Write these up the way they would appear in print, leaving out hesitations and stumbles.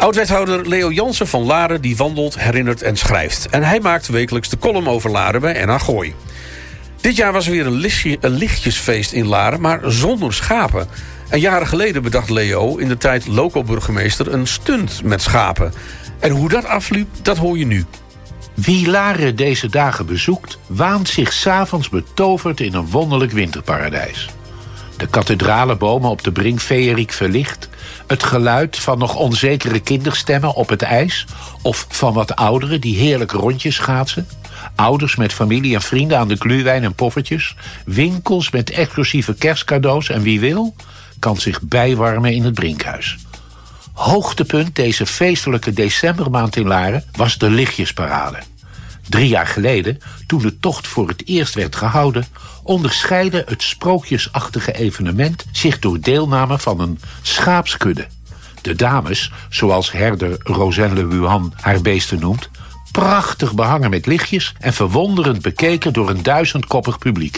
Oud-wethouder Leo Jansen van Laren die wandelt, herinnert en schrijft. En hij maakt wekelijks de column over Laren bij NH Gooi. Dit jaar was er weer een lichtjesfeest in Laren, maar zonder schapen. En jaren geleden bedacht Leo, in de tijd loco-burgemeester, een stunt met schapen. En hoe dat afliep, dat hoor je nu. Wie Laren deze dagen bezoekt, waant zich 's avonds betoverd in een wonderlijk winterparadijs. De kathedralenbomen op de brink feeriek verlicht, het geluid van nog onzekere kinderstemmen op het ijs, of van wat ouderen die heerlijk rondjes schaatsen, ouders met familie en vrienden aan de glühwein en poffertjes, winkels met exclusieve kerstcadeaus en wie wil, kan zich bijwarmen in het Brinkhuis. Hoogtepunt deze feestelijke decembermaand in Laren was de lichtjesparade. 3 jaar geleden, toen de tocht voor het eerst werd gehouden, onderscheidde het sprookjesachtige evenement zich door deelname van een schaapskudde. De dames, zoals herder Rosanne Le Wuhan haar beesten noemt, prachtig behangen met lichtjes en verwonderend bekeken door een 1000-koppig publiek.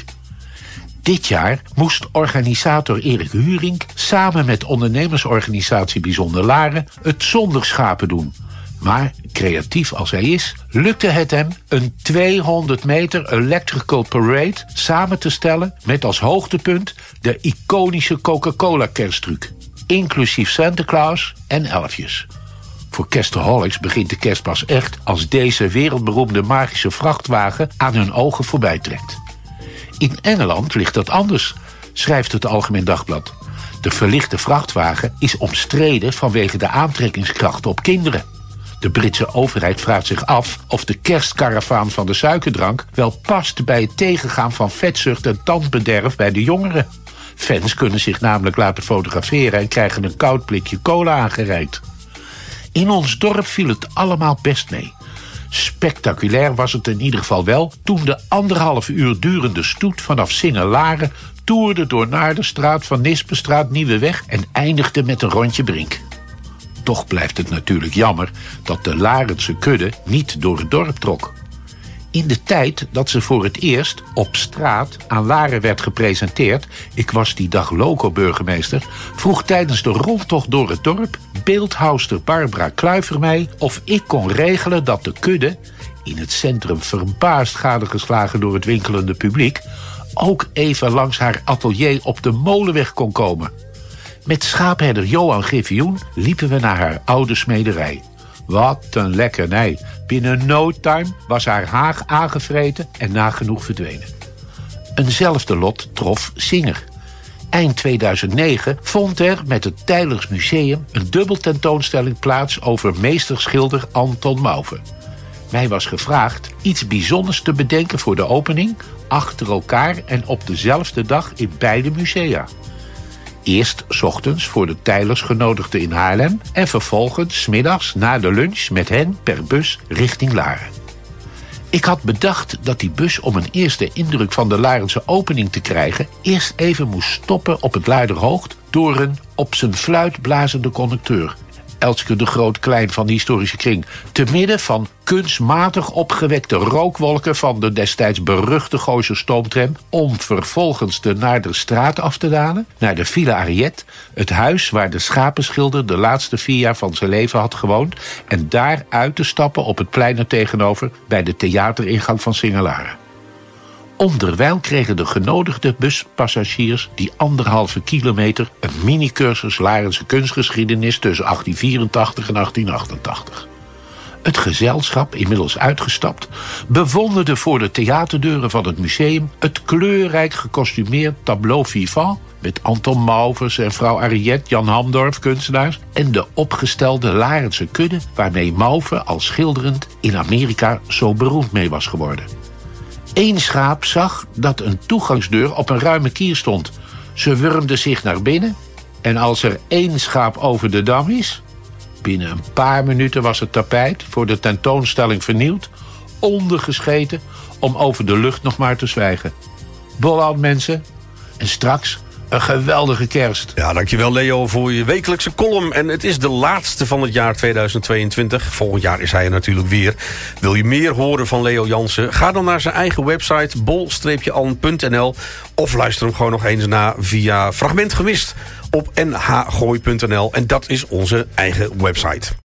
Dit jaar moest organisator Erik Huring samen met ondernemersorganisatie Bijzonder Laren het zonder schapen doen. Maar, creatief als hij is, lukte het hem een 200 meter electrical parade samen te stellen met als hoogtepunt de iconische Coca-Cola kersttruc, inclusief Santa Claus en elfjes. Voor kerstaholics begint de kerst pas echt als deze wereldberoemde magische vrachtwagen aan hun ogen voorbij trekt. In Engeland ligt dat anders, schrijft het Algemeen Dagblad. De verlichte vrachtwagen is omstreden vanwege de aantrekkingskrachten op kinderen. De Britse overheid vraagt zich af of de kerstkaravaan van de suikerdrank wel past bij het tegengaan van vetzucht en tandbederf bij de jongeren. Fans kunnen zich namelijk laten fotograferen en krijgen een koud blikje cola aangereikt. In ons dorp viel het allemaal best mee. Spectaculair was het in ieder geval wel toen de 1,5 uur durende stoet vanaf Singelaren toerde door Naardenstraat, Van Nispenstraat, Nieuweweg en eindigde met een rondje Brink. Toch blijft het natuurlijk jammer dat de Larense kudde niet door het dorp trok. In de tijd dat ze voor het eerst op straat aan Laren werd gepresenteerd, ik was die dag loco-burgemeester, vroeg tijdens de rondtocht door het dorp beeldhouwster Barbara Kluiver mij of ik kon regelen dat de kudde, in het centrum verbaasd gadegeslagen door het winkelende publiek, ook even langs haar atelier op de Molenweg kon komen. Met schaapherder Johan Griffioen liepen we naar haar oude smederij. Wat een lekkernij. Binnen no time was haar haag aangevreten en nagenoeg verdwenen. Eenzelfde lot trof Singer. Eind 2009 vond er met het Teylers Museum een dubbeltentoonstelling plaats over meesterschilder Anton Mauve. Mij was gevraagd iets bijzonders te bedenken voor de opening, achter elkaar en op dezelfde dag in beide musea. Eerst 's ochtends voor de Teylers genodigden in Haarlem en vervolgens 's middags na de lunch met hen per bus richting Laren. Ik had bedacht dat die bus om een eerste indruk van de Larense opening te krijgen eerst even moest stoppen op het Luiderhoogd door een op zijn fluit blazende conducteur, Elske de Groot-Klein van de historische kring, te midden van kunstmatig opgewekte rookwolken van de destijds beruchte Gooise stoomtram, om vervolgens de Naarderstraat af te dalen naar de Villa Ariët, het huis waar de schapenschilder de laatste 4 jaar van zijn leven had gewoond, en daar uit te stappen op het plein er tegenover bij de theateringang van Singelaren. Onderwijl kregen de genodigde buspassagiers die 1,5 kilometer een mini-cursus Larense kunstgeschiedenis tussen 1884 en 1888. Het gezelschap, inmiddels uitgestapt, bewonderde voor de theaterdeuren van het museum het kleurrijk gekostumeerd tableau vivant met Anton Mauves en vrouw Ariët, Jan Hamdorf, kunstenaars, en de opgestelde Larense kudde waarmee Mauve als schilderend in Amerika zo beroemd mee was geworden. 1 schaap zag dat een toegangsdeur op een ruime kier stond. Ze wurmde zich naar binnen en als er 1 schaap over de dam is, binnen een paar minuten was het tapijt voor de tentoonstelling vernieuwd, ondergescheten om over de lucht nog maar te zwijgen. Bolhoud mensen, en straks een geweldige kerst. Ja, dankjewel Leo voor je wekelijkse column. En het is de laatste van het jaar 2022. Volgend jaar is hij er natuurlijk weer. Wil je meer horen van Leo Jansen? Ga dan naar zijn eigen website bol-an.nl of luister hem gewoon nog eens na via Fragment Gemist op nhgooi.nl. En dat is onze eigen website.